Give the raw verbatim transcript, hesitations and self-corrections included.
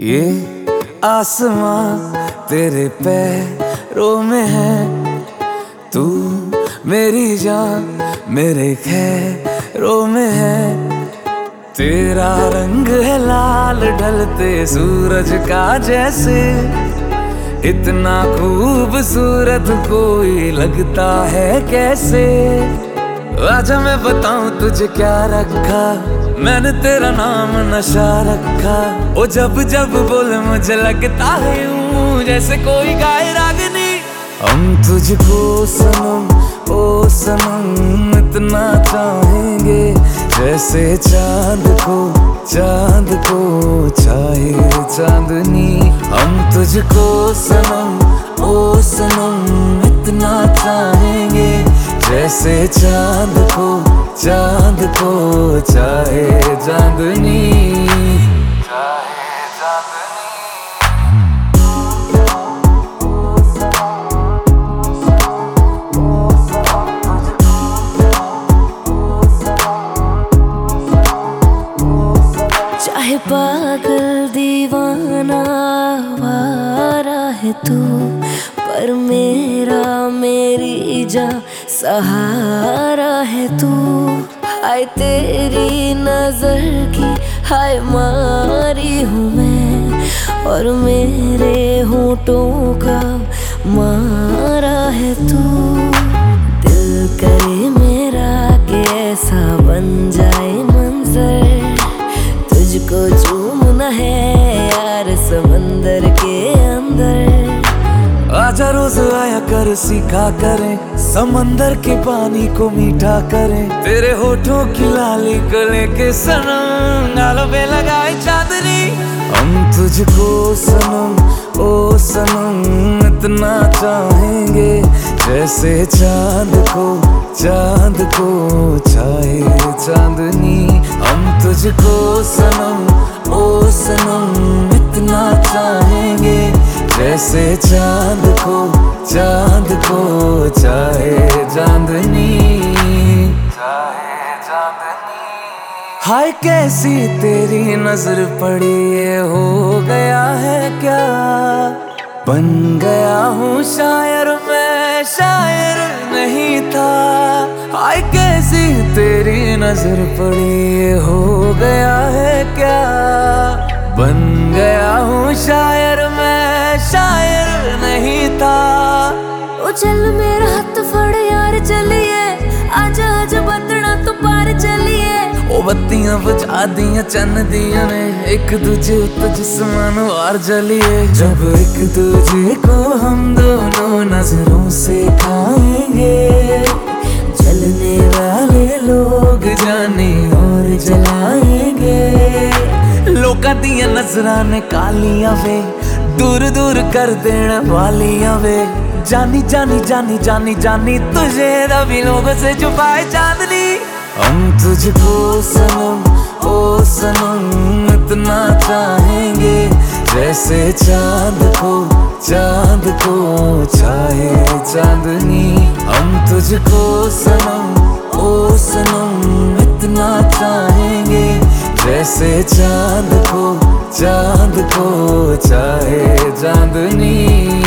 ये आसमां तेरे पैरों में है, तू मेरी जान मेरे खैरों में है। तेरा रंग है लाल ढलते सूरज का जैसे, इतना खूबसूरत कोई लगता है कैसे। आजा मैं बताऊं तुझे क्या रखा, मैंने तेरा नाम नशा रखा। ओ जब जब बोले मुझे लगता है यूं जैसे कोई गाए रागनी। हम तुझको सनम ओ सनम इतना चाहेंगे, जैसे चांद को चांद को चाहे चांदनी। हम तुझको सनम ओ सनम इतना चाहेंगे, जैसे चांद को चांद को चाहे चांदनी। चाहे चांदनी। चाहे पागल दीवाना वारा है तू, पर मेरा मेरी जा सहारा है तू। हाय तेरी नजर की हाय मारी हूँ मैं, और मेरे होठों का मारा है तू। दिल करे मेरा कि ऐसा बन जाए मंजर, तुझको चूमना है यार समंदर के अंदर। आजा रोज आया कर सीखा करें, समंदर के पानी को मीठा करें। तेरे होठों की लाली को लेके सनम गालों पे लगाए चांदनी। हम तुझको सनम ओ सनम इतना चाहेंगे, जैसे चांद को चांद को चाहे चांदनी। हम तुझको सनम ओ सनम इतना चाहेंगे, जैसे चांद को चांद को चाहे चांदनी। चाहे चांदनी। हाय कैसी तेरी नजर पड़ी, ये हो गया है क्या। बन गया हूँ शायर मैं, शायर नहीं था। हाय कैसी तेरी नजर पड़ी, ये हो गया है क्या। बन गया हूँ शायर मैं, शायर नहीं था। ओ चल मेरा हाथ फड़ यार चलिए, आजा आजा बंदना तो पार चलिए। ओ बत्तियां बुझा दिया चन्न दिया ने, एक दूजे तो जिस्मान वार जलिए। जब एक दूजे को हम दोनों नजरों से खाएंगे, जलने वाले लोग जाने और जलाएंगे। लोका दिया नजरां ने कालियां वे, दूर दूर कर देने वालियां वे। जानी जानी जानी जानी जानी तुझे रवि लोगों से छुपाए चांदनी। हम तुझको सनम ओ सनम इतना चाहेंगे, जैसे चांद को चांद को चाहे चांदनी। हम तुझको सनम ओ सनम इतना चाहेंगे, जैसे चांद को चांद को चाहे चांदनी।